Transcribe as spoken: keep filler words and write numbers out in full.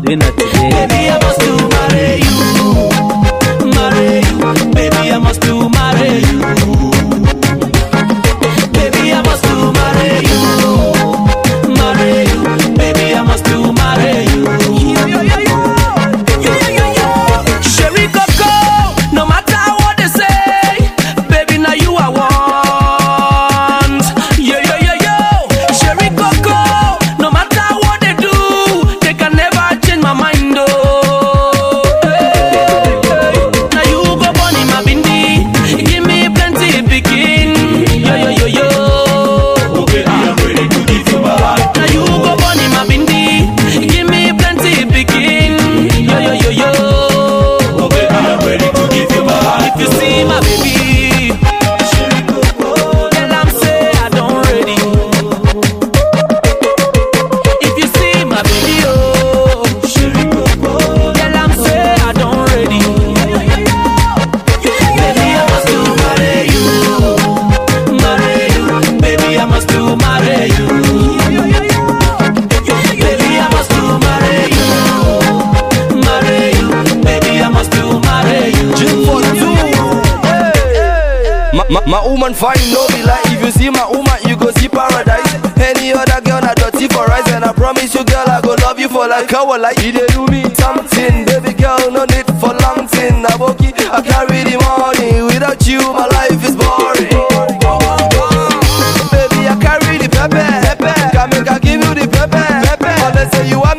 today, not today. Baby, I must to marry you, marry you. Baby, I must to marry you. Baby, I must to marry you, marry you. Baby, I must to marry you. Yo, yo, yo, yo. Yo, yo, yo, yo. Sherry Coco, no matter what they say, baby, now you I want. Yo, yo, yo, yo. Sherry Coco, no matter what they do, they can never change my mind, oh. Hey, hey. Now you go bunny my bindi, give me plenty picking. Yo, yo, yo, yo. Oh baby, I'm ready to give you my heart. Now you go bunny my bindi, give me plenty picking. Yo, yo, yo, yo. Oh baby, I'm ready to give you my heart. If you see my baby, tell am say I don't ready. If you see my baby, oh, tell am say I don't ready. Baby, I must to marry you, marry you. Baby, I must to marry you. Baby, I must to marry you, marry you. Baby, I must to marry you. My, my, my woman fine, no be like. If you see my woman, you go see paradise. Any other girl not dirty for rice. And I promise you, girl, I go love you for like how I like. You dey do me something, baby girl, no need for long thing. I boki, I carry the money. Without you, my life is boring. Baby, I carry the pepper, pepper. Can make I give you the pepper, pepper. Unless say you want